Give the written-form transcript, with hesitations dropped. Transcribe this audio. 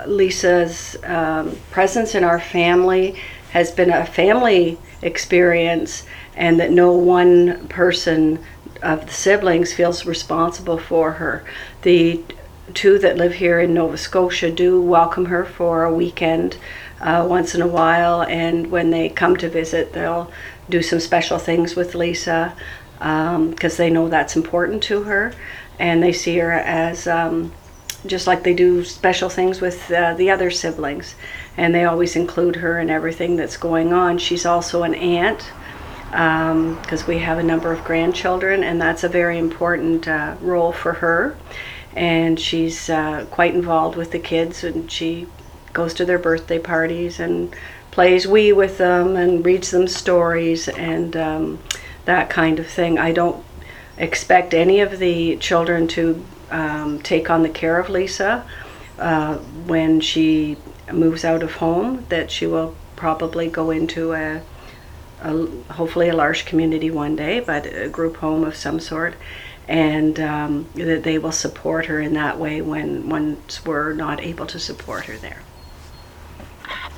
Lisa's presence in our family has been a family experience, and that no one person of the siblings feels responsible for her. The two that live here in Nova Scotia do welcome her for a weekend once in a while, and when they come to visit, they'll do some special things with Lisa because they know that's important to her, and they see her as just like they do special things with the other siblings, and they always include her in everything that's going on. She's also an aunt because we have a number of grandchildren, and that's a very important role for her. And she's quite involved with the kids, and she goes to their birthday parties and plays Wii with them and reads them stories and that kind of thing. I don't expect any of the children to take on the care of Lisa when she moves out of home, that she will probably go into hopefully a large community one day, but a group home of some sort, and that they will support her in that way once we're not able to support her there.